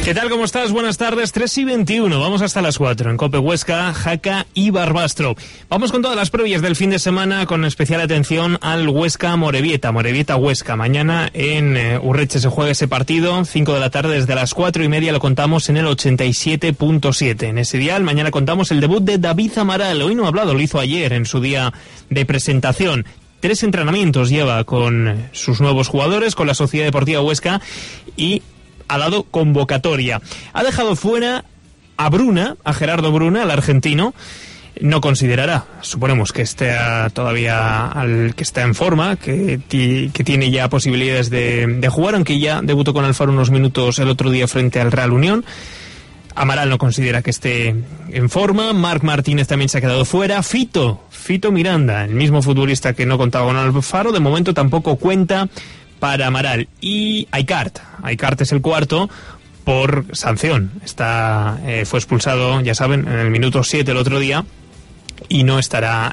¿Qué tal? ¿Cómo estás? Buenas tardes, 3:21. Vamos hasta las 4 en Cope Huesca, Jaca y Barbastro. Vamos con todas las previas del fin de semana, con especial atención al Huesca-Morevieta, Morevieta-Huesca. Mañana en Urreche se juega ese partido, 5 de la tarde, desde las 4:30 lo contamos en el 87.7. En ese dial, mañana contamos el debut de David Amaral. Hoy no ha hablado, lo hizo ayer en su día de presentación. 3 entrenamientos lleva con sus nuevos jugadores, con la Sociedad Deportiva Huesca, y ha dado convocatoria. Ha dejado fuera a Bruna, a Gerardo Bruna, el argentino. No considerará, suponemos que esté todavía que está en forma, que tiene ya posibilidades de jugar, aunque ya debutó con Alfaro unos minutos el otro día frente al Real Unión. Amaral no considera que esté en forma. Marc Martínez también se ha quedado fuera. Fito Miranda, el mismo futbolista que no contaba con Alfaro, de momento tampoco cuenta para Amaral. Y Aikart es el cuarto por sanción. Fue expulsado, ya saben, en el minuto 7 el otro día, y no estará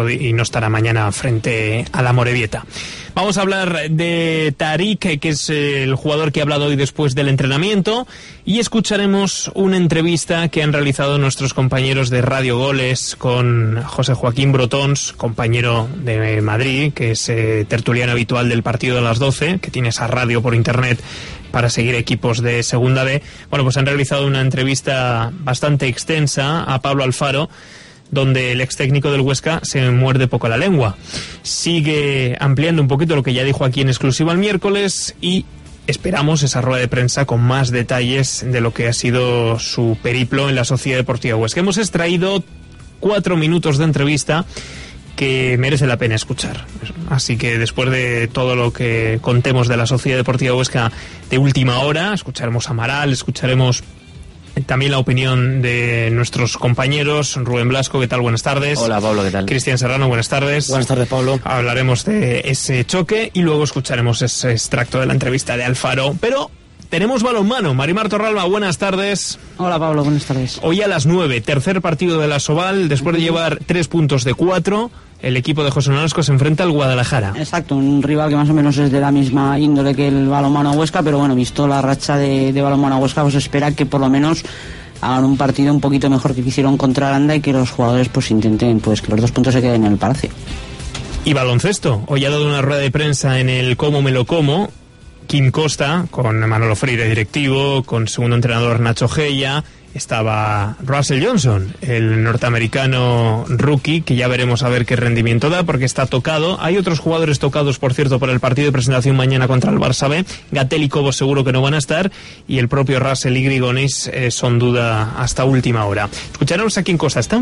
mañana frente a la Morevieta. Vamos a hablar de Tarik, que es el jugador que ha hablado hoy después del entrenamiento, y escucharemos una entrevista que han realizado nuestros compañeros de Radio Goles con José Joaquín Brotons, compañero de Madrid, que es tertuliano habitual del partido de las 12, que tiene esa radio por internet para seguir equipos de Segunda B. Bueno, pues han realizado una entrevista bastante extensa a Pablo Alfaro, donde el ex técnico del Huesca se muerde poco la lengua. Sigue ampliando un poquito lo que ya dijo aquí en exclusiva el miércoles, y esperamos esa rueda de prensa con más detalles de lo que ha sido su periplo en la Sociedad Deportiva Huesca. Hemos extraído 4 minutos de entrevista que merece la pena escuchar. Así que después de todo lo que contemos de la Sociedad Deportiva Huesca de última hora, escucharemos a Amaral, escucharemos también la opinión de nuestros compañeros. Rubén Blasco, ¿qué tal? Buenas tardes. Hola, Pablo, ¿qué tal? Cristian Serrano, buenas tardes. Buenas tardes, Pablo. Hablaremos de ese choque y luego escucharemos ese extracto de la entrevista de Alfaro. Pero tenemos balonmano. Marimar Torralba, buenas tardes. Hola, Pablo, buenas tardes. Hoy a las 9, tercer partido de la Soval, después de llevar 3 puntos de 4... el equipo de José Nolasco se enfrenta al Guadalajara. Exacto, un rival que más o menos es de la misma índole que el balonmano Huesca, pero bueno, visto la racha de balonmano Huesca, pues espera que por lo menos hagan un partido un poquito mejor que hicieron contra Aranda, y que los jugadores pues intenten pues que los 2 puntos se queden en el Palacio. Y baloncesto, hoy ha dado una rueda de prensa en el Como me lo como Kim Costa, con Manolo Freire directivo, con segundo entrenador Nacho Geia. Estaba Russell Johnson, el norteamericano rookie, que ya veremos a ver qué rendimiento da, porque está tocado. Hay otros jugadores tocados, por cierto, por el partido de presentación mañana contra el Barça B. Gatell y Cobos seguro que no van a estar, y el propio Russell y Grigonis son duda hasta última hora. Escucharemos a Kim Costa. Está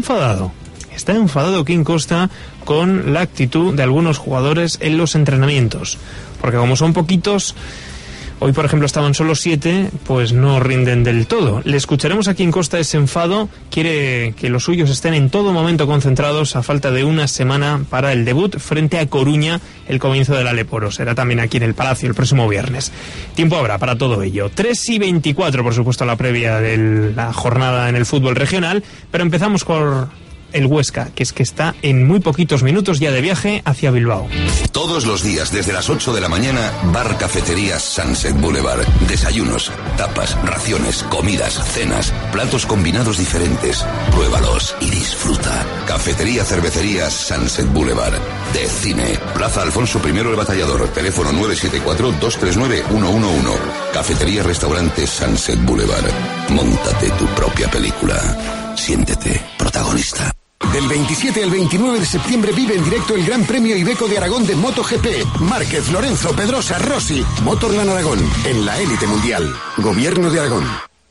enfadado Kim Costa con la actitud de algunos jugadores en los entrenamientos, porque como son poquitos, hoy, por ejemplo, estaban solo 7, pues no rinden del todo. Le escucharemos a Kim Costa ese enfado. Quiere que los suyos estén en todo momento concentrados a falta de una semana para el debut frente a Coruña, el comienzo del Aleporo. Será también aquí en el Palacio el próximo viernes. Tiempo habrá para todo ello. 3:24, por supuesto, la previa de la jornada en el fútbol regional, pero empezamos por el Huesca, que está en muy poquitos minutos ya de viaje hacia Bilbao. Todos los días desde las 8 de la mañana, Bar Cafetería Sunset Boulevard. Desayunos, tapas, raciones, comidas, cenas, platos combinados diferentes. Pruébalos y disfruta. Cafetería Cervecería Sunset Boulevard. De cine. Plaza Alfonso I el Batallador. Teléfono 974-239-111. Cafetería Restaurante Sunset Boulevard. Móntate tu propia película. Siéntete protagonista. Del 27 al 29 de septiembre vive en directo el Gran Premio Iveco de Aragón de MotoGP. Márquez, Lorenzo, Pedrosa, Rossi. Motorland Aragón, en la élite mundial. Gobierno de Aragón.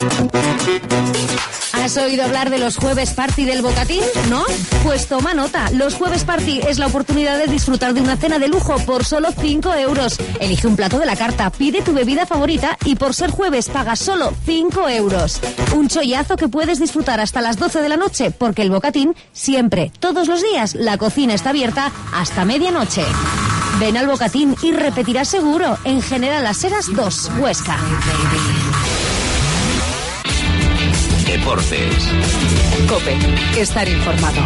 ¿Has oído hablar de los Jueves Party del Bocatín? ¿No? Pues toma nota. Los Jueves Party es la oportunidad de disfrutar de una cena de lujo por solo 5 euros. Elige un plato de la carta, pide tu bebida favorita y por ser jueves pagas solo 5 euros. Un chollazo que puedes disfrutar hasta las 12 de la noche, porque el Bocatín siempre, todos los días, la cocina está abierta hasta medianoche. Ven al Bocatín y repetirás seguro. En General Las Heras 2, Huesca. Deportes. COPE. Estar informado.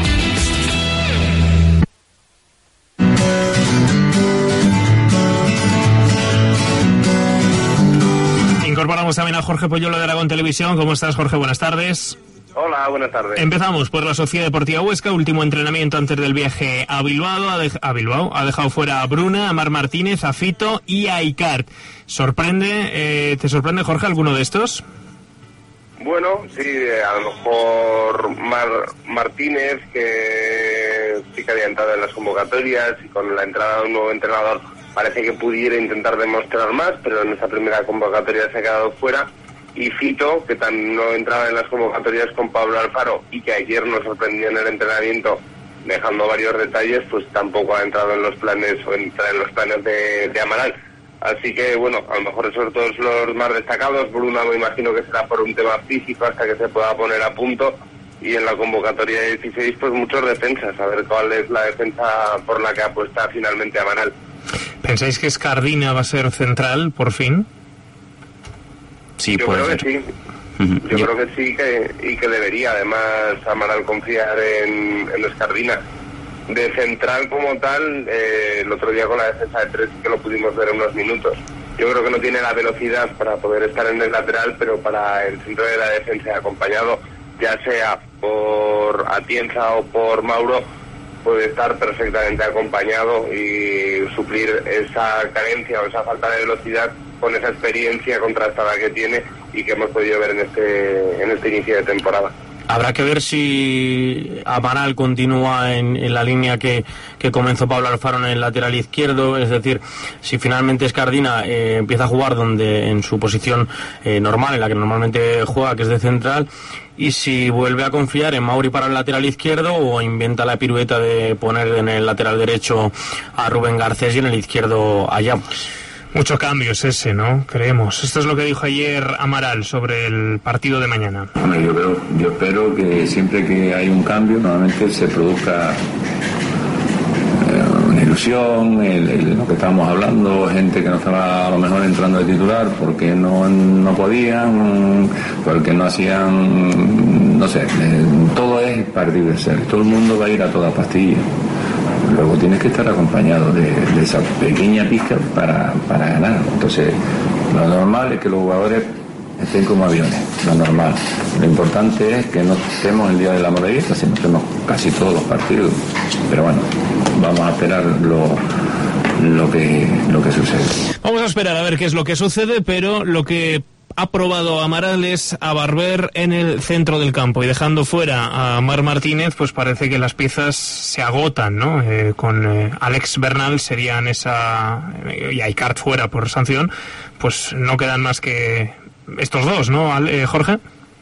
Incorporamos también a Jorge Poyolo de Aragón Televisión. ¿Cómo estás, Jorge? Buenas tardes. Hola, buenas tardes. Empezamos por la Sociedad Deportiva Huesca, último entrenamiento antes del viaje a Bilbao. Ha dejado fuera a Bruna, a Mar Martínez, a Fito y a Icart. ¿Sorprende? ¿Te sorprende, Jorge, alguno de estos? Bueno, sí, a lo mejor Martínez, que sí que había entrado en las convocatorias y con la entrada de un nuevo entrenador parece que pudiera intentar demostrar más, pero en esa primera convocatoria se ha quedado fuera. Y Fito, que no entraba en las convocatorias con Pablo Alfaro y que ayer nos sorprendió en el entrenamiento dejando varios detalles, pues tampoco ha entrado en los planes o entra en los planes de Amaral. Así que bueno, a lo mejor esos dos los más destacados. Bruna me imagino que será por un tema físico hasta que se pueda poner a punto, y en la convocatoria de 16 pues muchos defensas, a ver cuál es la defensa por la que apuesta finalmente Amaral. ¿Pensáis que Escardina va a ser central por fin? Sí, yo creo que sí. Yo creo que sí, y que debería además Amaral confiar en Escardina. De central como tal, el otro día con la defensa de 3 que lo pudimos ver en unos minutos. Yo creo que no tiene la velocidad para poder estar en el lateral, pero para el centro de la defensa acompañado, ya sea por Atienza o por Mauro, puede estar perfectamente acompañado y suplir esa carencia o esa falta de velocidad con esa experiencia contrastada que tiene y que hemos podido ver en este inicio de temporada. Habrá que ver si Amaral continúa en la línea que comenzó Pablo Alfaro en el lateral izquierdo, es decir, si finalmente Escardina empieza a jugar en su posición normal, en la que normalmente juega, que es de central, y si vuelve a confiar en Mauri para el lateral izquierdo o inventa la pirueta de poner en el lateral derecho a Rubén Garcés y en el izquierdo a Llamas. Muchos cambios ese, ¿no? Creemos. Esto es lo que dijo ayer Amaral sobre el partido de mañana. Hombre, yo espero que siempre que hay un cambio, normalmente se produzca una ilusión, lo que estábamos hablando, gente que no estaba a lo mejor entrando de titular porque no podían, porque no hacían, no sé, todo es partir de ser. Todo el mundo va a ir a toda pastilla. Luego tienes que estar acompañado de esa pequeña pizca para ganar. Entonces, lo normal es que los jugadores estén como aviones, lo normal. Lo importante es que no estemos el día de la Morevieta, sino estemos casi todos los partidos. Pero bueno, vamos a esperar lo que sucede. Vamos a esperar a ver qué es lo que sucede, pero lo que ha probado Amaral es a Barber en el centro del campo, y dejando fuera a Mar Martínez, pues parece que las piezas se agotan, ¿no? Con Alex Bernal serían y a Icart fuera por sanción, pues no quedan más que estos dos, ¿no, Jorge?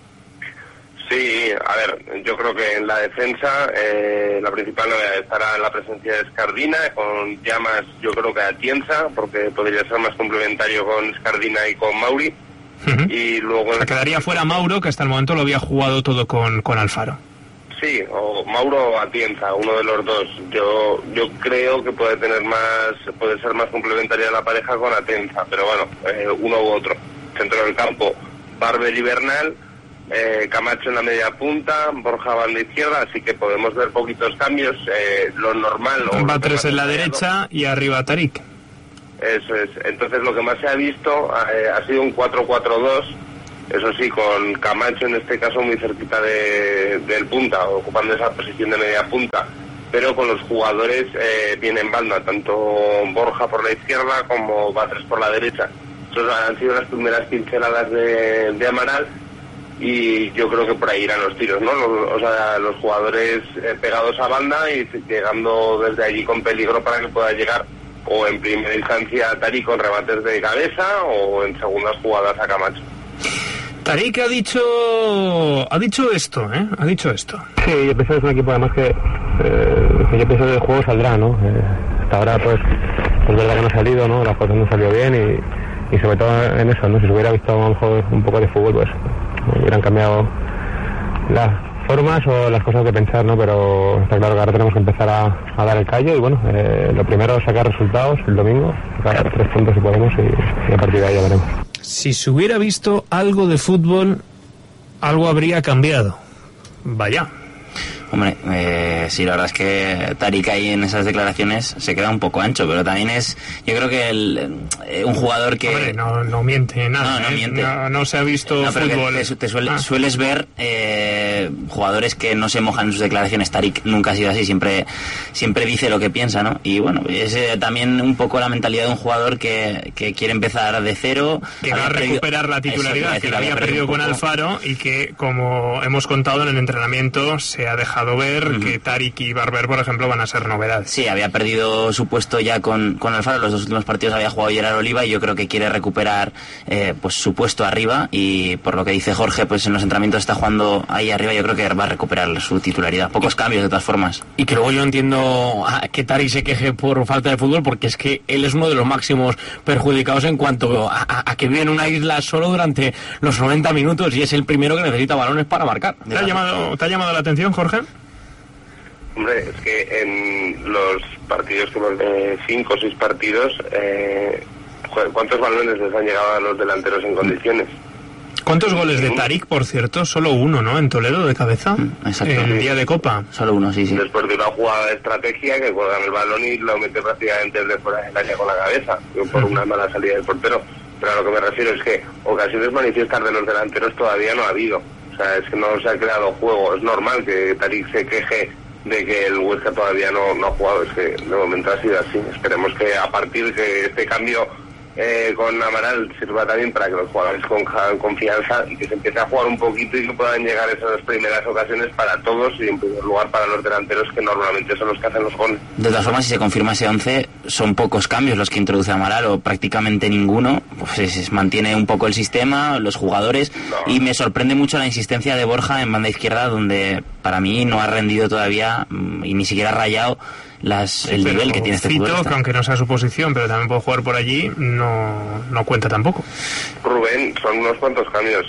Sí, a ver, yo creo que en la defensa la principal novedad estará la presencia de Escardina, con Llamas yo creo que Atienza, porque podría ser más complementario con Escardina y con Mauri. Y luego quedaría fuera Mauro, que hasta el momento lo había jugado todo con Alfaro. Sí, o Mauro o Atienza, uno de los dos. Yo creo que puede ser más complementaria la pareja con Atienza, pero bueno, uno u otro. Centro del campo, Barber y Bernal, Camacho en la media punta, Borja banda izquierda, así que podemos ver poquitos cambios. Lo normal. Va 3 en la derecha y arriba Tarik. Eso es. Entonces lo que más se ha visto ha sido un 4-4-2, eso sí, con Camacho en este caso muy cerquita del punta, ocupando esa posición de media punta, pero con los jugadores bien en banda, tanto Borja por la izquierda como Batres por la derecha. Esas han sido las primeras pinceladas de Amaral, y yo creo que por ahí irán los tiros, ¿no? Los jugadores pegados a banda y llegando desde allí con peligro para que pueda llegar o en primera instancia Tarik con rebates de cabeza o en segundas jugadas a Camacho. Tarik ha dicho esto. Sí, yo pienso que es un equipo además que yo pienso que el juego saldrá, ¿no? Hasta ahora pues es verdad que no ha salido, ¿no? Las cosas no salió bien y sobre todo en eso, ¿no? Si se hubiera visto a lo mejor un poco de fútbol, pues hubieran cambiado las formas o las cosas de pensar, ¿no? Pero está claro que ahora tenemos que empezar a dar el callo y bueno, lo primero es sacar resultados el domingo, sacar 3 puntos si podemos y a partir de ahí ya veremos. Si se hubiera visto algo de fútbol, algo habría cambiado. Vaya. Hombre, sí, la verdad es que Tarik ahí en esas declaraciones se queda un poco ancho, pero también es, yo creo que un jugador que... Hombre, no miente nada, no miente. No se ha visto fútbol. Sueles ver jugadores que no se mojan en sus declaraciones. Tarik nunca ha sido así, siempre dice lo que piensa, ¿no? Y bueno, es también un poco la mentalidad de un jugador que quiere empezar de cero. Que va a recuperar la titularidad que había perdido con Alfaro, y que, como hemos contado en el entrenamiento, se ha dejado ver que Tarik y Barber, por ejemplo, van a ser novedades. Sí, había perdido su puesto ya con Alfaro, los 2 últimos partidos había jugado Gerard Oliva, y yo creo que quiere recuperar pues su puesto arriba, y por lo que dice Jorge, pues en los entrenamientos está jugando ahí arriba. Yo creo que va a recuperar su titularidad. Pocos cambios de todas formas. Y que luego yo entiendo que Tarik se queje por falta de fútbol, porque es que él es uno de los máximos perjudicados en cuanto a que vive en una isla solo durante los 90 minutos y es el primero que necesita balones para marcar. ¿Te ha llamado la atención, Jorge? Hombre, es que en los partidos que hemos de 5 o 6 partidos, ¿cuántos balones les han llegado a los delanteros en condiciones? ¿Cuántos goles de Tarik, por cierto? Solo uno, ¿no? En Toledo, de cabeza. Exacto. El día de Copa. Solo uno, sí. Después de una jugada de estrategia que cuelgan el balón y lo mete prácticamente desde fuera del área con la cabeza, por una mala salida del portero. Pero a lo que me refiero es que ocasiones manifiestas de los delanteros todavía no ha habido. O sea, es que no se ha creado juego. Es normal que Tarik se queje de que el Huesca todavía no ha jugado. Es que de momento ha sido así. Esperemos que a partir de este cambio con Amaral sirva también para que los jugadores cojan confianza y que se empiece a jugar un poquito y que puedan llegar esas primeras ocasiones para todos, y en primer lugar para los delanteros, que normalmente son los que hacen los goles. De todas formas, si se confirma ese 11, son pocos cambios los que introduce Amaral, o prácticamente ninguno. Pues se mantiene un poco el sistema, los jugadores, y me sorprende mucho la insistencia de Borja en banda izquierda, donde para mí no ha rendido todavía y ni siquiera ha rayado el nivel que tiene este futbolista. Que aunque no sea su posición, pero también puede jugar por allí, no cuenta tampoco. Rubén, son unos cuantos cambios,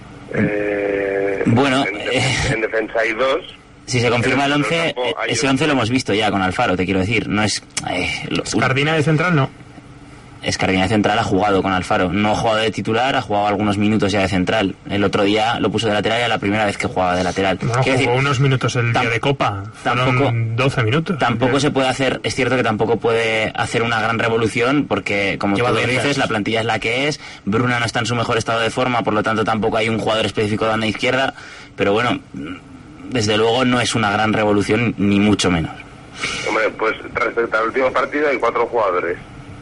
bueno, en defensa hay 2. Si se confirma el 11, ese 11 lo hemos visto ya con Alfaro, te quiero decir. No es... Escardina de central, no. Escardina de central ha jugado con Alfaro. No ha jugado de titular, ha jugado algunos minutos ya de central. El otro día lo puso de lateral y era la primera vez que jugaba de lateral. No, jugó unos minutos el día de Copa. Tampoco 12 minutos. Tampoco se puede hacer, es cierto que tampoco puede hacer una gran revolución, porque como tú bien dices, la plantilla es la que es. Bruna no está en su mejor estado de forma, por lo tanto tampoco hay un jugador específico de banda izquierda. Pero bueno, desde luego no es una gran revolución, ni mucho menos. Hombre, pues respecto al último partido hay 4 jugadores.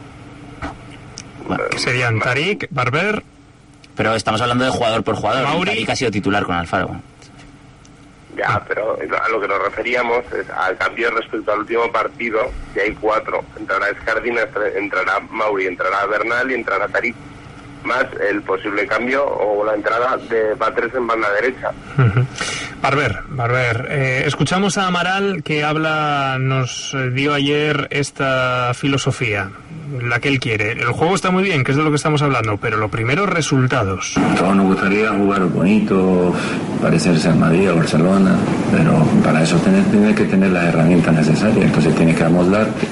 Que serían Tarik, Barber... Pero estamos hablando de jugador por jugador. Mauri. Tarik ha sido titular con Alfaro. Ya, pero a lo que nos referíamos es al cambio respecto al último partido, que hay 4. Entrará Escardina, entrará Mauri, entrará Bernal y entrará Tarik. Más el posible cambio o la entrada de Batres en banda derecha. Barber, escuchamos a Amaral, que nos dio ayer esta filosofía, la que él quiere. El juego está muy bien, que es de lo que estamos hablando, pero lo primero, resultados. Todos nos gustaría jugar bonito, parecerse al Madrid o Barcelona, pero para eso tienes que tener las herramientas necesarias, entonces tienes que amoldarte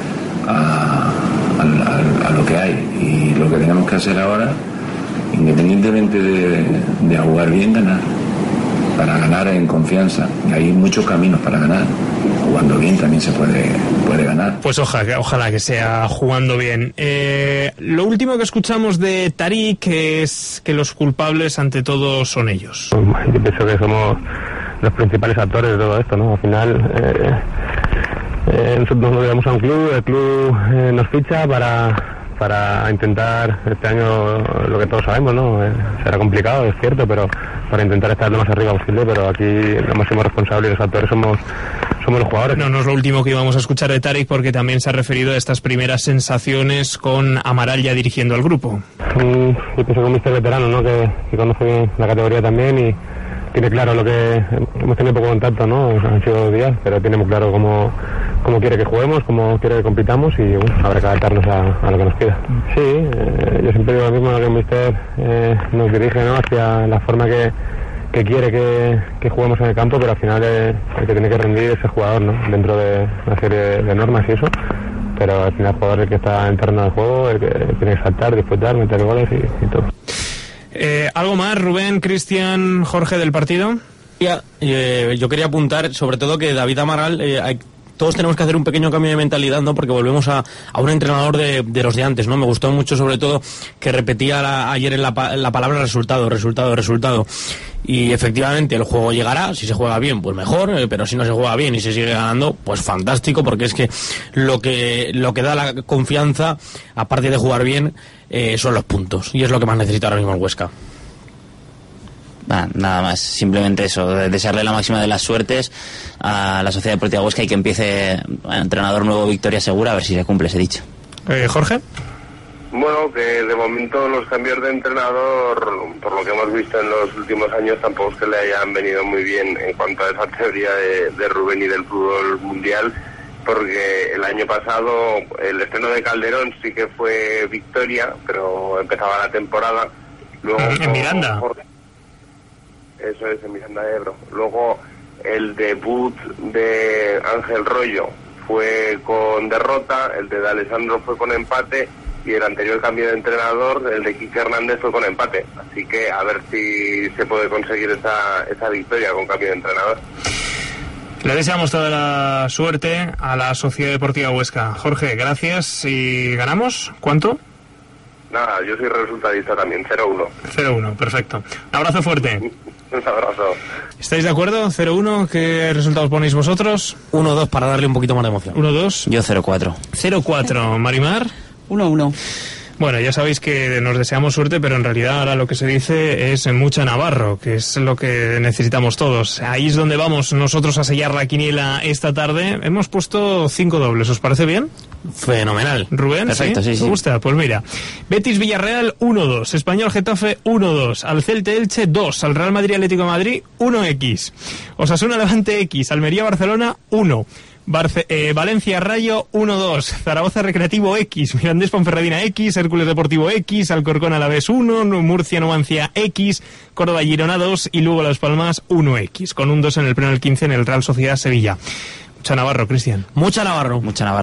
a lo que hay, y lo que tenemos que hacer ahora, independientemente de jugar bien, ganar, para ganar en confianza. Y hay muchos caminos para ganar. Jugando bien también se puede ganar. Pues ojalá que sea jugando bien. Lo último que escuchamos de Tarik es que los culpables ante todo son ellos. Yo pienso que somos los principales actores de todo esto, ¿no? Al final nosotros nos llegamos a un club, el club nos ficha para intentar este año, lo que todos sabemos, ¿no? Será complicado, es cierto, pero para intentar estar lo más arriba posible, pero aquí los máximos responsables y los actores somos los jugadores. No es lo último que íbamos a escuchar de Tarik, porque también se ha referido a estas primeras sensaciones con Amaral ya dirigiendo al grupo. Yo pienso que un mister veterano, ¿no? Que conoce bien la categoría también y tiene claro lo que... Hemos tenido poco contacto, ¿no? Han sido 2 días, pero tiene muy claro cómo quiere que juguemos, cómo quiere que compitamos, y bueno, habrá que adaptarnos a lo que nos pida. Sí, yo siempre digo lo mismo, que el míster nos dirige, ¿no? Hacia la forma que quiere que juguemos en el campo, pero al final el que tiene que rendir es el jugador, ¿no? Dentro de una serie de normas y eso, pero al final el jugador es el que está en terreno del juego, el que tiene que saltar, disfrutar, meter goles y todo. ¿Algo más, Rubén, Cristian, Jorge, del partido? Yo quería apuntar sobre todo que David Amaral... todos tenemos que hacer un pequeño cambio de mentalidad, ¿no? Porque volvemos a un entrenador de los de antes, ¿no? Me gustó mucho, sobre todo, que repetía ayer en la palabra resultado. Y efectivamente el juego llegará, si se juega bien, pues mejor, pero si no se juega bien y se sigue ganando, pues fantástico, porque es que lo que da la confianza, aparte de jugar bien, son los puntos. Y es lo que más necesita ahora mismo el Huesca. Nada más, simplemente eso, desearle la máxima de las suertes a la Sociedad Deportiva Huesca y que empiece entrenador nuevo, victoria segura, a ver si se cumple ese dicho. Jorge. Bueno, que de momento los cambios de entrenador, por lo que hemos visto en los últimos años, tampoco es que le hayan venido muy bien en cuanto a esa teoría de Rubén y del fútbol mundial, porque el año pasado el estreno de Calderón sí que fue victoria, pero empezaba la temporada. Luego en Miranda. Eso es, en Miranda de Ebro. Luego el debut de Ángel Rollo fue con derrota, el de D'Alessandro fue con empate y el anterior cambio de entrenador, el de Quique Hernández, fue con empate. Así que a ver si se puede conseguir esa victoria con cambio de entrenador. Le deseamos toda la suerte a la Sociedad Deportiva Huesca. Jorge, gracias. ¿Y ganamos? ¿Cuánto? Nada, yo soy resultadista también, 0-1. 0-1, perfecto. Un abrazo fuerte. Un abrazo. ¿Estáis de acuerdo? 0-1, ¿qué resultados ponéis vosotros? 1-2 para darle un poquito más de emoción. 1-2. Yo 0-4. 0-4, Marimar. 1-1. Bueno, ya sabéis que nos deseamos suerte, pero en realidad ahora lo que se dice es mucha Navarro, que es lo que necesitamos todos. Ahí es donde vamos nosotros a sellar la quiniela esta tarde. Hemos puesto 5 dobles, ¿os parece bien? Fenomenal. Rubén, perfecto, sí. ¿Te gusta? Pues mira, Betis Villarreal 1-2, Español Getafe 1-2, al Celta Elche 2, al Real Madrid Atlético de Madrid 1x, Osasuna Levante X, Almería Barcelona 1, Valencia Rayo 1-2, Zaragoza Recreativo X, Mirandés Ponferradina X, Hércules Deportivo X, Alcorcón Alavés 1, Murcia Numancia X, Córdoba Girona 2 y Lugo Las Palmas 1x, con un 2 en el pleno del 15 en el Real Sociedad Sevilla. Mucha Navarro, Cristian. Mucha Navarro.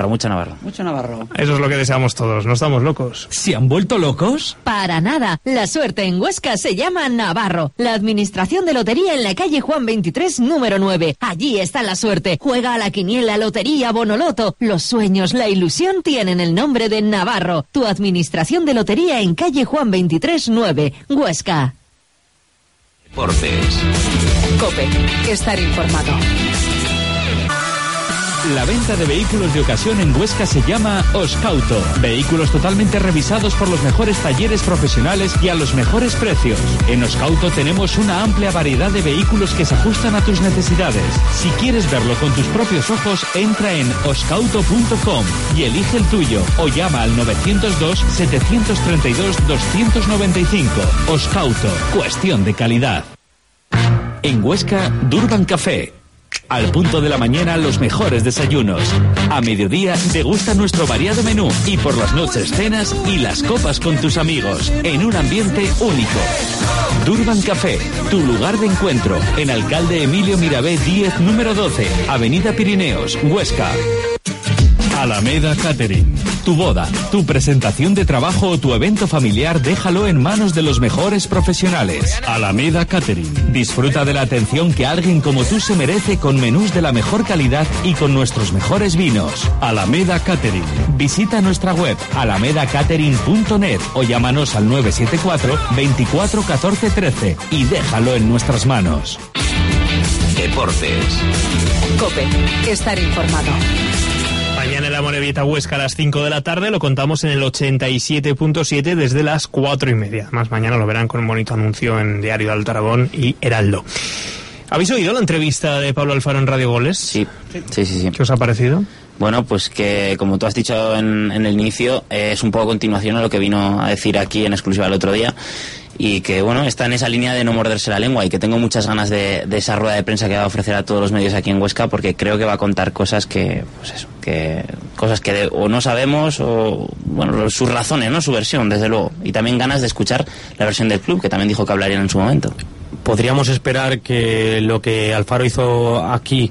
Eso es lo que deseamos todos. ¿No estamos locos? ¿Se han vuelto locos? Para nada. La suerte en Huesca se llama Navarro. La administración de lotería en la calle Juan 23, número 9. Allí está la suerte. Juega a la quiniela, lotería, bonoloto. Los sueños, la ilusión tienen el nombre de Navarro. Tu administración de lotería en calle Juan 23, 9. Huesca. Deportes. COPE. Estar informado. La venta de vehículos de ocasión en Huesca se llama Oscauto. Vehículos totalmente revisados por los mejores talleres profesionales y a los mejores precios. En Oscauto tenemos una amplia variedad de vehículos que se ajustan a tus necesidades. Si quieres verlo con tus propios ojos, entra en oscauto.com y elige el tuyo o llama al 902-732-295. Oscauto, cuestión de calidad. En Huesca, Durban Café. Al punto de la mañana, los mejores desayunos. A mediodía, degusta nuestro variado menú. Y por las noches, cenas y las copas con tus amigos. En un ambiente único. Durban Café, tu lugar de encuentro. En Alcalde Emilio Mirabé 10, número 12. Avenida Pirineos, Huesca. Alameda Catering. Tu boda, tu presentación de trabajo o tu evento familiar, déjalo en manos de los mejores profesionales. Alameda Catering. Disfruta de la atención que alguien como tú se merece con menús de la mejor calidad y con nuestros mejores vinos. Alameda Catering. Visita nuestra web alamedacatering.net o llámanos al 974 24 14 13 y déjalo en nuestras manos. Deportes. COPE. Estar informado. Mañana en la Morevieta Huesca a las 5 de la tarde lo contamos en el 87.7 desde las 4:30. Además, mañana lo verán con un bonito anuncio en Diario de Alto Aragón y Heraldo. ¿Habéis oído la entrevista de Pablo Alfaro en Radio Goles? Sí. ¿Qué os ha parecido? Bueno, pues que, como tú has dicho en el inicio, es un poco continuación a lo que vino a decir aquí en exclusiva el otro día. Y que, bueno, está en esa línea de no morderse la lengua y que tengo muchas ganas de esa rueda de prensa que va a ofrecer a todos los medios aquí en Huesca, porque creo que va a contar cosas que, pues eso, cosas que o no sabemos o, bueno, sus razones, ¿no? Su versión, desde luego. Y también ganas de escuchar la versión del club, que también dijo que hablarían en su momento. Podríamos esperar que lo que Alfaro hizo aquí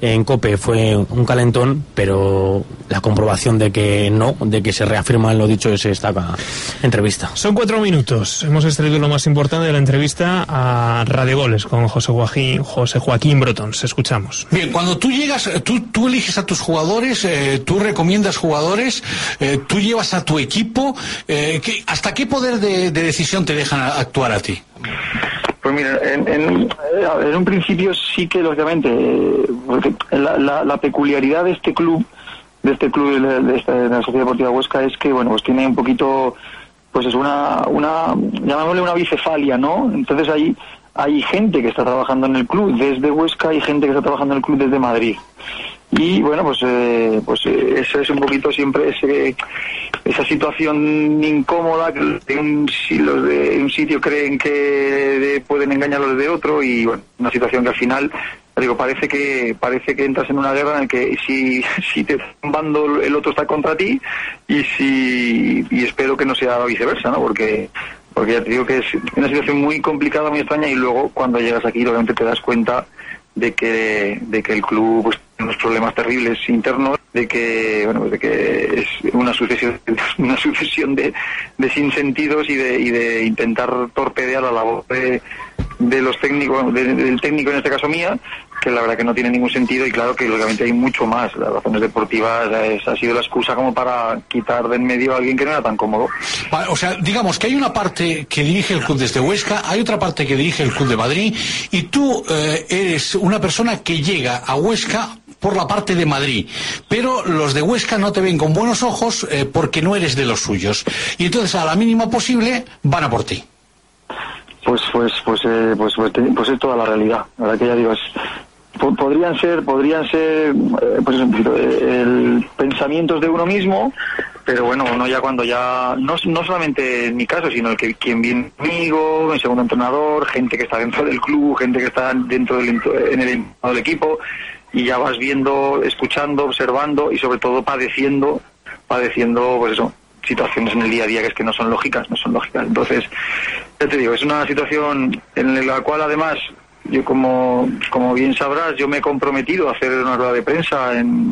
en COPE fue un calentón, pero la comprobación de que no, de que se reafirma en lo dicho es esta entrevista. Son 4 minutos. Hemos extraído lo más importante de la entrevista a Radio Goles con José Joaquín Brotons. Escuchamos. Bien, cuando tú llegas, tú eliges a tus jugadores, tú recomiendas jugadores, tú llevas a tu equipo, ¿hasta qué poder de decisión te dejan actuar a ti? Pues mira, en un principio sí que lógicamente, porque la peculiaridad de este club, de la Sociedad Deportiva Huesca, es que bueno, pues tiene un poquito, pues es una llamémosle una bicefalia, ¿no? Entonces hay gente que está trabajando en el club desde Huesca y gente que está trabajando en el club desde Madrid. Y bueno, pues eso es un poquito siempre esa situación incómoda que los de un sitio creen que pueden engañar a los de otro, y bueno, una situación que al final, digo, parece que entras en una guerra en la que si te están bando, el otro está contra ti, y espero que no sea viceversa, ¿no? Porque ya te digo que es una situación muy complicada, muy extraña, y luego cuando llegas aquí obviamente te das cuenta de que el club pues tiene unos problemas terribles internos, de que es una sucesión de sinsentidos y de intentar torpedear la labor de los técnicos, del técnico en este caso mía, que la verdad que no tiene ningún sentido, y claro que lógicamente hay mucho más. Las razones deportivas ha sido la excusa como para quitar de en medio a alguien que no era tan cómodo. O sea, digamos que hay una parte que dirige el club desde Huesca, hay otra parte que dirige el club de Madrid, y tú eres una persona que llega a Huesca por la parte de Madrid, pero los de Huesca no te ven con buenos ojos porque no eres de los suyos, y entonces a la mínima posible van a por ti. Pues es toda la realidad. La verdad que ya digo, podrían ser pensamientos de uno mismo, pero bueno, uno ya cuando ya no solamente en mi caso, sino el que quien viene conmigo, el segundo entrenador, gente que está dentro del club, gente que está dentro del equipo, y ya vas viendo, escuchando, observando y sobre todo padeciendo pues eso, situaciones en el día a día que no son lógicas. Entonces, ya te digo, es una situación en la cual además yo, como bien sabrás, yo me he comprometido a hacer una rueda de prensa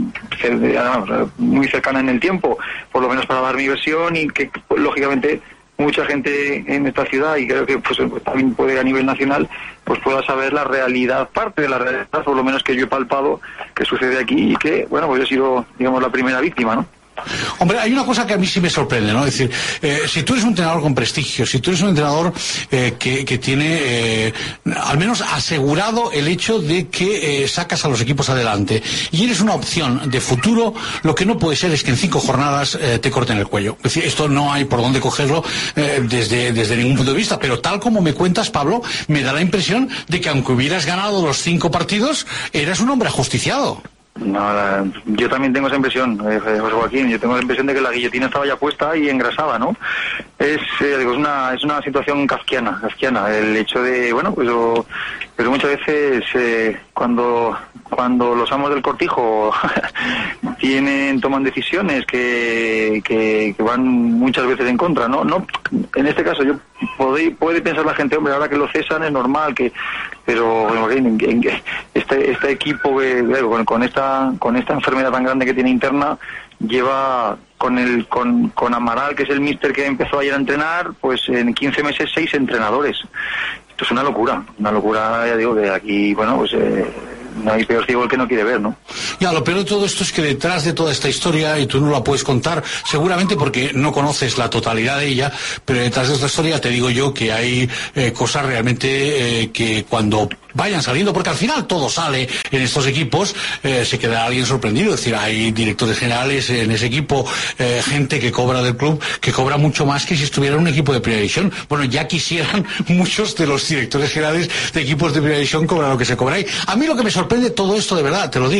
muy cercana en el tiempo, por lo menos para dar mi versión, y que lógicamente mucha gente en esta ciudad, y creo que pues también puede a nivel nacional, pues pueda saber la realidad, parte de la realidad, por lo menos que yo he palpado, que sucede aquí, y que, bueno, pues yo he sido, digamos, la primera víctima, ¿no? Hombre, hay una cosa que a mí sí me sorprende, ¿no? Es decir, si tú eres un entrenador con prestigio, si tú eres un entrenador que tiene al menos asegurado el hecho de que sacas a los equipos adelante y eres una opción de futuro, lo que no puede ser es que en 5 jornadas te corten el cuello. Es decir, esto no hay por dónde cogerlo desde ningún punto de vista, pero tal como me cuentas, Pablo, me da la impresión de que aunque hubieras ganado los 5 partidos, eras un hombre ajusticiado. No, yo también tengo esa impresión, José Joaquín. Yo tengo la impresión de que la guillotina estaba ya puesta y engrasada, ¿no? Es una situación kafkiana. El hecho de, bueno, pero muchas veces cuando los amos del cortijo toman decisiones que van muchas veces en contra, ¿no? En este caso puede pensar la gente, hombre, ahora que lo cesan es normal pero bueno, este equipo con esta enfermedad tan grande que tiene interna, lleva con Amaral, que es el míster que empezó ayer a entrenar, pues en 15 meses 6 entrenadores. Esto es una locura, ya digo, que aquí, bueno, pues no hay peor ciego el que no quiere ver, ¿no? Ya, lo peor de todo esto es que detrás de toda esta historia, y tú no la puedes contar, seguramente porque no conoces la totalidad de ella, pero detrás de esta historia te digo yo que hay cosas realmente que cuando vayan saliendo, porque al final todo sale en estos equipos, se quedará alguien sorprendido. Es decir, hay directores generales en ese equipo, gente que cobra del club, que cobra mucho más que si estuviera en un equipo de Primera División. Bueno, ya quisieran muchos de los directores generales de equipos de Primera División cobrar lo que se cobra ahí. A mí lo que me sorprende todo esto, de verdad, te lo digo,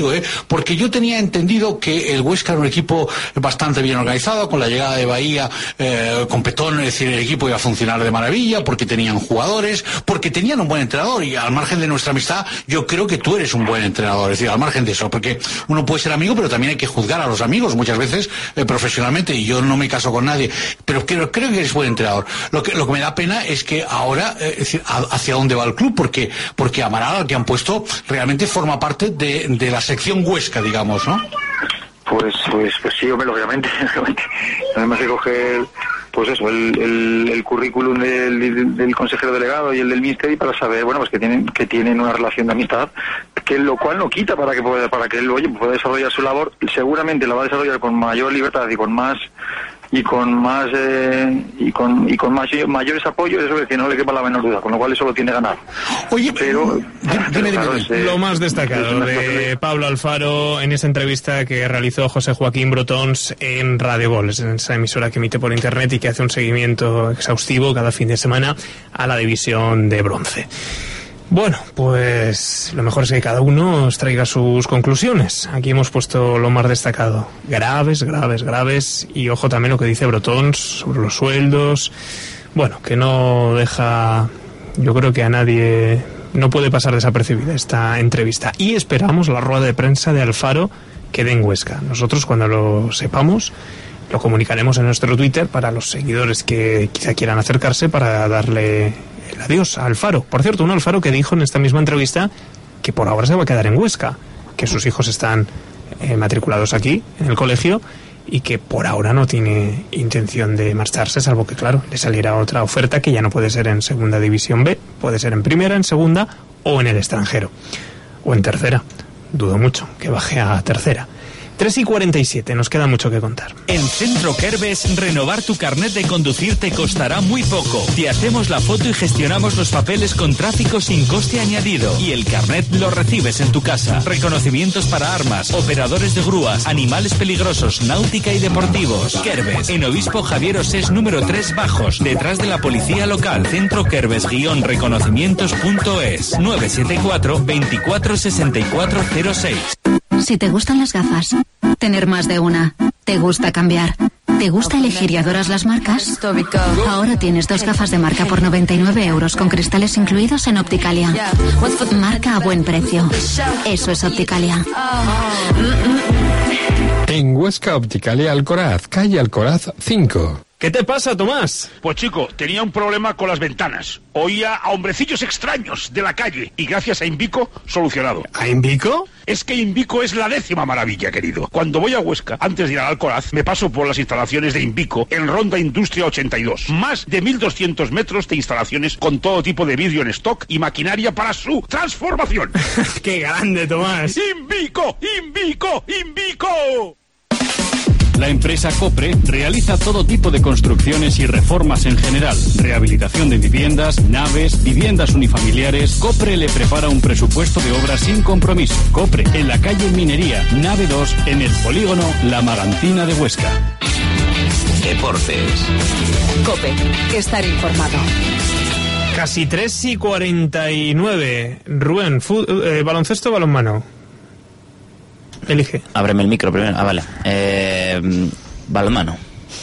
porque yo tenía entendido que el Huesca era un equipo bastante bien organizado, con la llegada de Bahía, con Petón, es decir, el equipo iba a funcionar de maravilla, porque tenían jugadores, porque tenían un buen entrenador, y al margen de nuestra amistad, yo creo que tú eres un buen entrenador, es decir, al margen de eso, porque uno puede ser amigo, pero también hay que juzgar a los amigos muchas veces profesionalmente, y yo no me caso con nadie, pero creo que eres buen entrenador. Lo que me da pena es que ahora, es decir, hacia dónde va el club, porque Amaral, al que han puesto, realmente forma parte de la sección Huesca, digamos, ¿no? Pues sí, hombre, lógicamente. Además de coger, pues eso, el currículum del consejero delegado y el del míster, para saber, bueno, pues que tienen una relación de amistad, que lo cual no quita para que él, oye, pueda desarrollar su labor. Seguramente la va a desarrollar con mayor libertad y con mayores apoyos, eso es que no le quepa la menor duda, con lo cual eso lo tiene ganado. Oye, pero dime. Lo más destacado de Pablo Alfaro en esa entrevista que realizó José Joaquín Brotons en Radio Gol, en esa emisora que emite por internet y que hace un seguimiento exhaustivo cada fin de semana a la división de bronce. Bueno, pues lo mejor es que cada uno os traiga sus conclusiones. Aquí hemos puesto lo más destacado. Graves, y ojo también lo que dice Brotons sobre los sueldos. Bueno, que no deja, yo creo que a nadie, no puede pasar desapercibida esta entrevista. Y esperamos la rueda de prensa de Alfaro que dé en Huesca. Nosotros, cuando lo sepamos, lo comunicaremos en nuestro Twitter para los seguidores que quizá quieran acercarse para darle el adiós a Alfaro. Por cierto, un Alfaro que dijo en esta misma entrevista que por ahora se va a quedar en Huesca, que sus hijos están matriculados aquí, en el colegio, y que por ahora no tiene intención de marcharse, salvo que, claro, le saliera otra oferta que ya no puede ser en Segunda División B, puede ser en Primera, en Segunda o en el extranjero. O en Tercera. Dudo mucho que baje a Tercera. 3:47, nos queda mucho que contar. En Centro Kerbes, renovar tu carnet de conducir te costará muy poco. Te hacemos la foto y gestionamos los papeles con tráfico sin coste añadido. Y el carnet lo recibes en tu casa. Reconocimientos para armas, operadores de grúas, animales peligrosos, náutica y deportivos. Kerbes, en Obispo Javier Osés número 3 Bajos, detrás de la policía local. Centro Kerbes-reconocimientos.es 974 24 64 06. Si te gustan las gafas, tener más de una, te gusta cambiar, te gusta elegir y adoras las marcas, ahora tienes 2 gafas de marca por 99 euros con cristales incluidos en Opticalia. Marca a buen precio. Eso es Opticalia. En Huesca, Opticalia Alcoraz, calle Alcoraz 5. ¿Qué te pasa, Tomás? Pues chico, tenía un problema con las ventanas. Oía a hombrecillos extraños de la calle y gracias a Invico, solucionado. ¿A Invico? Es que Invico es la 10ª maravilla, querido. Cuando voy a Huesca, antes de ir al Alcoraz, me paso por las instalaciones de Invico en Ronda Industria 82. Más de 1.200 metros de instalaciones con todo tipo de vidrio en stock y maquinaria para su transformación. ¡Qué grande, Tomás! ¡Invico! ¡Invico! ¡Invico! La empresa Copre realiza todo tipo de construcciones y reformas en general. Rehabilitación de viviendas, naves, viviendas unifamiliares. Copre le prepara un presupuesto de obras sin compromiso. Copre, en la calle Minería, nave 2, en el polígono La Magantina de Huesca. Deportes. Cope, estar informado. Casi 3:49. Rubén, ¿baloncesto o balonmano? Elige. Ábreme el micro primero. Ah, vale. Balonmano.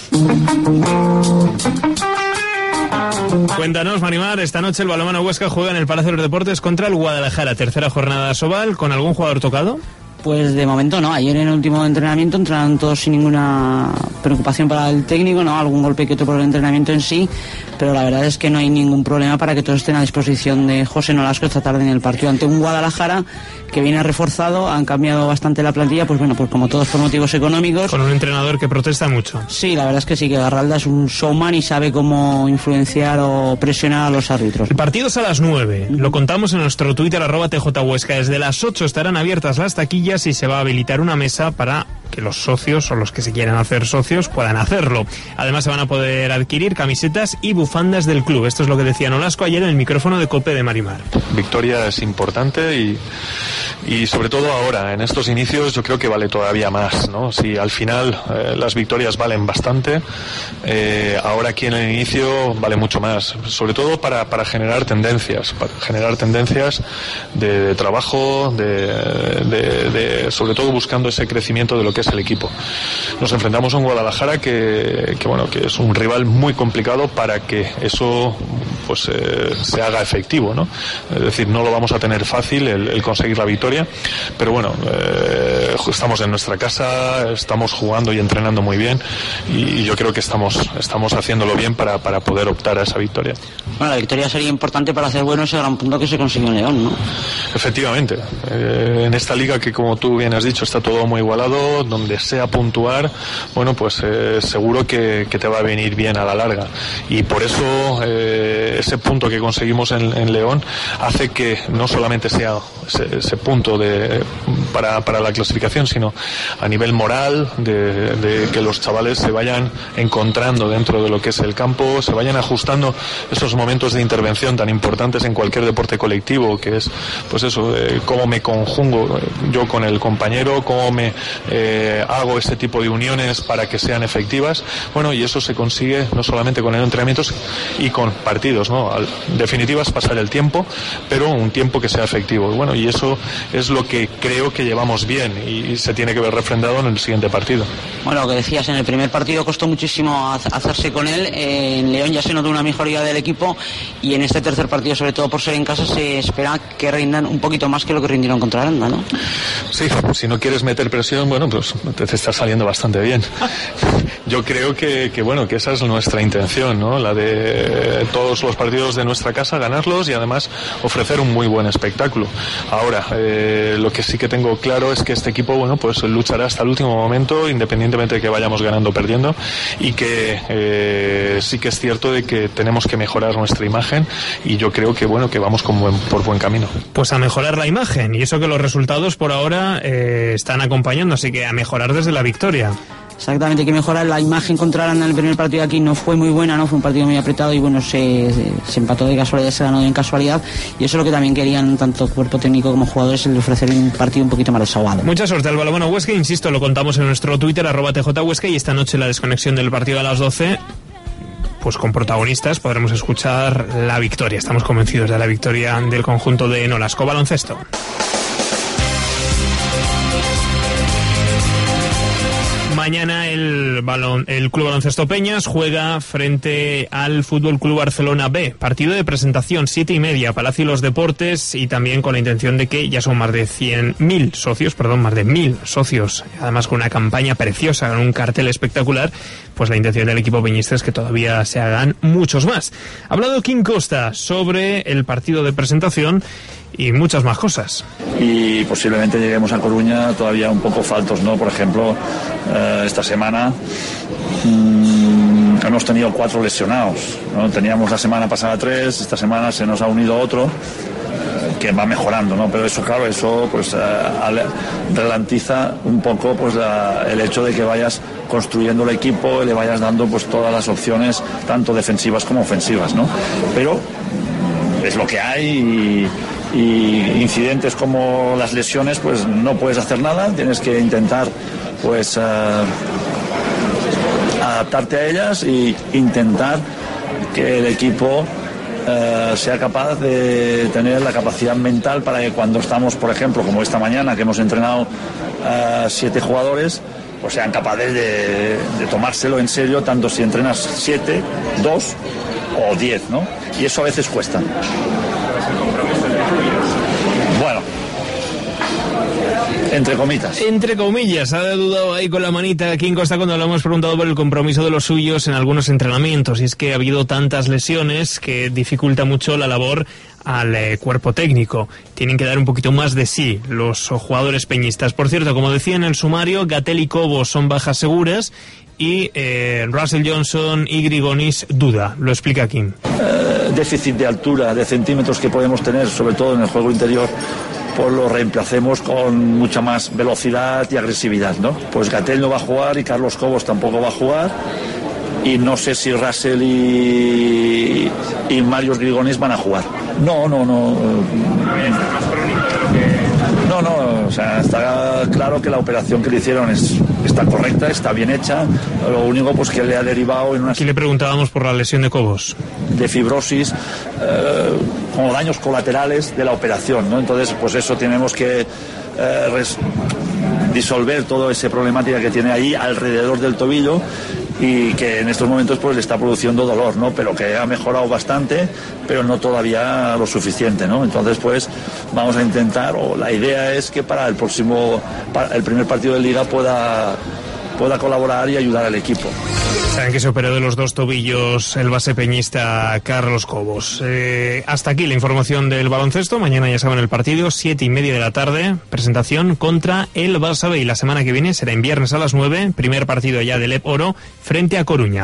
Cuéntanos, Marimar, esta noche el balonmano Huesca juega en el Palacio de los Deportes contra el Guadalajara. Tercera jornada Sobal, ¿con algún jugador tocado? Pues de momento no. Ayer en el último entrenamiento entrenaron todos sin ninguna preocupación para el técnico, no, algún golpe que otro por el entrenamiento en sí, pero la verdad es que no hay ningún problema para que todos estén a disposición de José Nolasco esta tarde en el partido ante un Guadalajara que viene reforzado. Han cambiado bastante la plantilla, pues bueno, pues como todos por motivos económicos. Con un entrenador que protesta mucho. Sí, la verdad es que sí, que Garralda es un showman y sabe cómo influenciar o presionar a los árbitros. El partido es a las 9, lo contamos en nuestro Twitter @TJHuesca. Desde las 8 estarán abiertas las taquillas y se va a habilitar una mesa para que los socios o los que se quieran hacer socios puedan hacerlo. Además se van a poder adquirir camisetas y bufandas del club. Esto es lo que decía Nolasco ayer en el micrófono de COPE de Marimar. Victoria es importante y sobre todo ahora, en estos inicios, yo creo que vale todavía más, ¿no? Si al final las victorias valen bastante, ahora aquí en el inicio vale mucho más, sobre todo para generar tendencias de trabajo, de sobre todo buscando ese crecimiento de lo que es el equipo. Nos enfrentamos a un Guadalajara que es un rival muy complicado para que eso pues se haga efectivo, ¿no? Es decir, no lo vamos a tener fácil el conseguir la victoria, pero bueno, estamos en nuestra casa, estamos jugando y entrenando muy bien, y yo creo que estamos haciéndolo bien para poder optar a esa victoria. Bueno, la victoria sería importante para hacer bueno ese gran punto que se consiguió en León, ¿no? Efectivamente, en esta liga que, como tú bien has dicho, está todo muy igualado, donde sea puntuar, bueno, pues seguro que te va a venir bien a la larga, y por eso ese punto que conseguimos en León hace que no solamente sea ese punto para la clasificación, sino a nivel moral, de que los chavales se vayan encontrando dentro de lo que es el campo, se vayan ajustando esos momentos de intervención tan importantes en cualquier deporte colectivo, que es pues eso, cómo me conjugo yo con el compañero, cómo me hago este tipo de uniones para que sean efectivas. Bueno, y eso se consigue no solamente con el entrenamientos y con partidos, ¿no? En definitiva es pasar el tiempo, pero un tiempo que sea efectivo. Bueno, y eso es lo que creo que llevamos bien, y se tiene que ver refrendado en el siguiente partido. Bueno, lo que decías, en el primer partido costó muchísimo hacerse con él, en León ya se notó una mejoría del equipo, y en este tercer partido, sobre todo por ser en casa, se espera que rindan un poquito más que lo que rindieron contra Aranda, ¿no? Sí, si no quieres meter presión, bueno, pues te está saliendo bastante bien. Yo creo que esa es nuestra intención, ¿no? La de todos los partidos de nuestra casa, ganarlos y además ofrecer un muy buen espectáculo. Ahora, lo que sí que tengo claro es que este equipo, bueno, pues luchará hasta el último momento, independientemente de que vayamos ganando o perdiendo, y que sí que es cierto de que tenemos que mejorar nuestra imagen, y yo creo que vamos por buen camino. Pues a mejorar la imagen, y eso que los resultados por ahora están acompañando, así que a mejorar desde la victoria. Exactamente, hay que mejorar la imagen contra Aranda. En el primer partido aquí no fue muy buena, no fue un partido muy apretado, y bueno, se empató de casualidad, se ganó de casualidad, y eso es lo que también querían tanto cuerpo técnico como jugadores, el ofrecer un partido un poquito más desahogado. Mucha suerte al balonmano Huesca, insisto, lo contamos en nuestro Twitter @TJHuesca, y esta noche la desconexión del partido a las 12, pues con protagonistas podremos escuchar la victoria. Estamos convencidos de la victoria del conjunto de Nolasco Baloncesto. Mañana el Club Baloncesto Peñas juega frente al Fútbol Club Barcelona B. Partido de presentación, 7:30, Palacio de los Deportes, y también con la intención de que ya son más de 1.000 socios, además con una campaña preciosa, con un cartel espectacular. Pues la intención del equipo peñista es que todavía se hagan muchos más. Ha hablado Quim Costa sobre el partido de presentación y muchas más cosas. Y posiblemente lleguemos a Coruña todavía un poco faltos, ¿no? Por ejemplo, esta semana hemos tenido 4 lesionados, ¿no? Teníamos la semana pasada 3, esta semana se nos ha unido otro que va mejorando, ¿no? Pero eso, claro, pues ralentiza un poco pues el hecho de que vayas construyendo el equipo y le vayas dando pues todas las opciones, tanto defensivas como ofensivas, ¿no? Pero es lo que hay, y incidentes como las lesiones, pues no puedes hacer nada, tienes que intentar pues adaptarte a ellas e intentar que el equipo sea capaz de tener la capacidad mental para que cuando estamos, por ejemplo, como esta mañana que hemos entrenado 7 jugadores, pues sean capaces de tomárselo en serio, tanto si entrenas 7, 2 o 10, ¿no? Y eso a veces cuesta. Bueno, entre comillas, ha dudado ahí con la manita Quim Costa cuando le hemos preguntado por el compromiso de los suyos en algunos entrenamientos, y es que ha habido tantas lesiones que dificulta mucho la labor al cuerpo técnico. Tienen que dar un poquito más de sí los jugadores peñistas. Por cierto, como decía en el sumario, Gatell y Cobo son bajas seguras, y Russell Johnson y Grigonis duda. Lo explica Quim. Déficit de altura, de centímetros que podemos tener, sobre todo en el juego interior, pues lo reemplacemos con mucha más velocidad y agresividad, ¿no? Pues Gatell no va a jugar y Carlos Cobos tampoco va a jugar, y no sé si Russell y Marius Grigonis van a jugar. No, No, o sea, está claro que la operación que le hicieron está correcta, está bien hecha. Lo único pues que le ha derivado en una... Aquí le preguntábamos por la lesión de Cobos. De fibrosis, como daños colaterales de la operación, ¿no? Entonces, pues eso tenemos que disolver toda esa problemática que tiene ahí alrededor del tobillo y que en estos momentos pues le está produciendo dolor, ¿no? Pero que ha mejorado bastante, pero no todavía lo suficiente, ¿no? Entonces pues vamos a intentar, o la idea es que para el primer partido de Liga pueda colaborar y ayudar al equipo. Saben que se operó de los 2 tobillos el base peñista Carlos Cobos. Hasta aquí la información del baloncesto. Mañana ya saben el partido, 7:30 de la tarde, presentación contra el Barça B. Y la semana que viene será en viernes a las 9, primer partido ya del EP Oro frente a Coruña.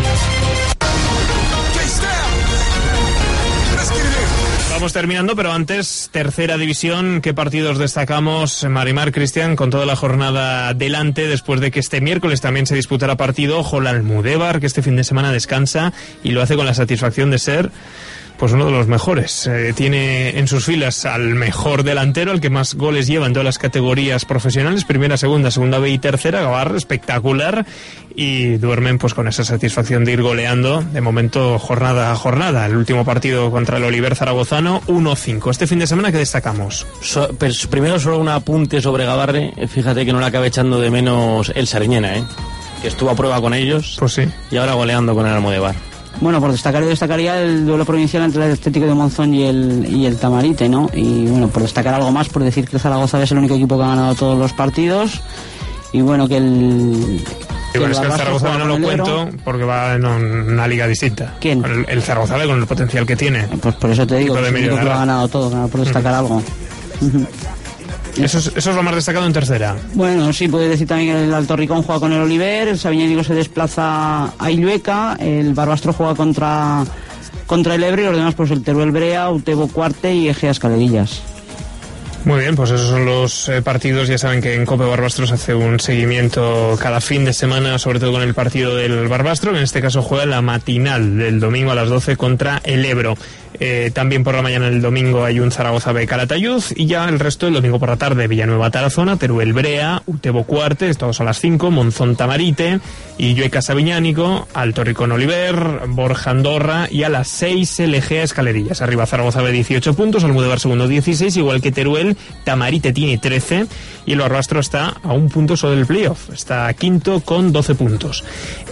Vamos terminando, pero antes, tercera división. ¿Qué partidos destacamos, Marimar, Cristian, con toda la jornada delante, después de que este miércoles también se disputara partido? Ojo, la Almudévar, que este fin de semana descansa y lo hace con la satisfacción de ser pues uno de los mejores. Tiene en sus filas al mejor delantero, al que más goles lleva en todas las categorías profesionales, primera, segunda B y tercera. Gavar, espectacular, y duermen pues con esa satisfacción de ir goleando de momento jornada a jornada. El último partido contra el Oliver Zaragozano, 1-5. Este fin de semana, ¿qué destacamos? Pues primero solo un apunte sobre Gavarre. Fíjate que no le acaba echando de menos el Sariñena, que estuvo a prueba con ellos, pues sí, y ahora goleando con el Almudévar. Bueno, por destacaría el duelo provincial entre el Atlético de Monzón y el Tamarite, ¿no? Y bueno, por destacar algo más, por decir que el Zaragoza es el único equipo que ha ganado todos los partidos. Y bueno, que el... Igual es que el Zaragoza no lo cuento porque va en una liga distinta. ¿Quién? El Zaragoza con el potencial que tiene. Pues por eso te digo, es el único que lo ha ganado todo, por destacar algo. Eso es lo más destacado en tercera. Bueno, sí, puede decir también que el Alto Ricón juega con el Oliver, el Sabiñánigo se desplaza a Illueca, el Barbastro juega contra el Ebre, y los demás pues el Teruel Brea, Utebo Cuarte y Egea Escalerillas. Muy bien, pues esos son los partidos. Ya saben que en Cope Barbastro se hace un seguimiento cada fin de semana, sobre todo con el partido del Barbastro, que en este caso juega la matinal del domingo a las 12 contra el Ebro. También por la mañana el domingo hay un Zaragoza B Calatayud, y ya el resto el domingo por la tarde Villanueva Tarazona, Teruel Brea, Utebo Cuarte, todos a las 5, Monzón Tamarite, Illueca Sabiñánigo, Alto Ricón Oliver, Borja Andorra, y a las 6 el Egea Escalerillas. Arriba Zaragoza B 18 puntos, Almudévar segundo 16, igual que Teruel. Tamarite tiene 13 y el Barbastro está a un punto solo del playoff, está quinto con 12 puntos.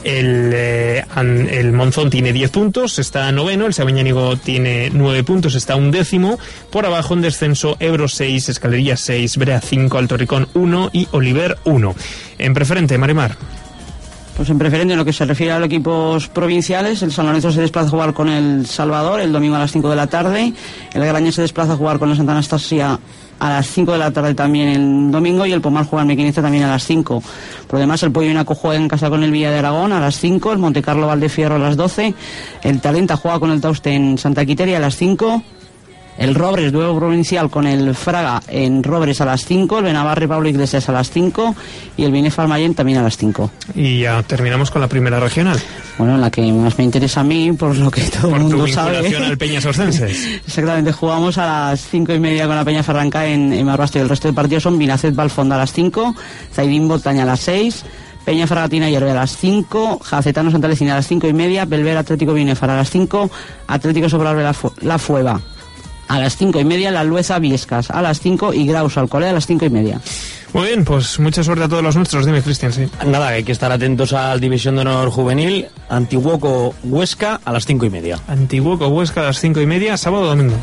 El Monzón tiene 10 puntos, está noveno, el Sabiñánigo tiene 9 puntos, está undécimo. Por abajo en descenso Ebro 6, Escalerillas 6, Brea 5, Alto Ricón 1 y Oliver 1. En preferente, Marimar. Pues en preferente, en lo que se refiere a los equipos provinciales, el San Lorenzo se desplaza a jugar con el Salvador el domingo a las 5 de la tarde, el Graña se desplaza a jugar con el Santa Anastasia a las 5 de la tarde también el domingo, y el Pomar juega en Mequinenza también a las 5. Por lo demás, el Pollo Inaco juega en casa con el Villa de Aragón a las 5, el Montecarlo Valdefierro a las 12, el Talenta juega con el Tauste en Santa Quiteria a las 5, el Robres, duelo provincial con el Fraga en Robres a las 5, el Benavarre Pablo Iglesias a las 5 y el Binefar Mayén también a las 5. Y ya terminamos con la primera regional. Bueno, la que más me interesa a mí, por lo que todo el mundo sabe. Por tu vinculación al Peñas Orcenses. Exactamente, jugamos a las 5:30 con la Peña Ferranca en Barbastro, y el resto de partidos son Binacet Balfonda a las 5, Zaidín Botaña a las 6, Peña Fragatina y Herbe a las 5, Jacetano Santa Lecina a las 5:30, Belver Atlético Binefar a las 5, Atlético Sobrarbe La Fueva a las 5:30, la Lueza Viescas a las 5 y Graus Alcolea a las 5:30. Muy bien, pues mucha suerte a todos los nuestros. Dime, Cristian, sí. Nada, hay que estar atentos al División de Honor Juvenil, Antiguoco Huesca a las 5:30. Antiguoco Huesca a las 5:30, sábado o domingo.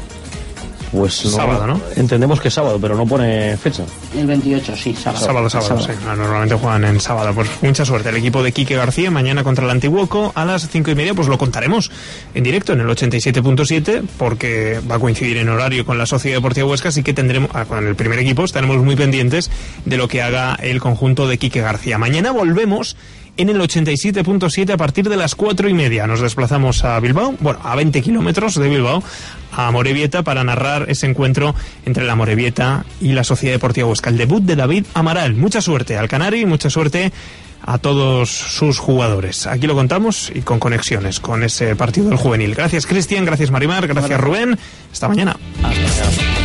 Pues no, sábado, ¿no? Entendemos que es sábado, pero no pone fecha. El 28, sí, sábado. Sábado. Sí. Normalmente juegan en sábado. Pues mucha suerte. El equipo de Quique García mañana contra el Antiguoco a las 5:30, pues lo contaremos en directo en el 87.7, porque va a coincidir en horario con la Sociedad Deportiva Huesca, así que tendremos, con el primer equipo estaremos muy pendientes de lo que haga el conjunto de Quique García. Mañana volvemos en el 87.7 a partir de las 4:30. Nos desplazamos a Bilbao, bueno, a 20 kilómetros de Bilbao, a Amorebieta, para narrar ese encuentro entre la Amorebieta y la Sociedad Deportiva Huesca. El debut de David Amaral. Mucha suerte al Canari y mucha suerte a todos sus jugadores. Aquí lo contamos y con conexiones con ese partido del juvenil. Gracias, Cristian, gracias, Marimar, gracias, Rubén. Hasta mañana. Hasta mañana.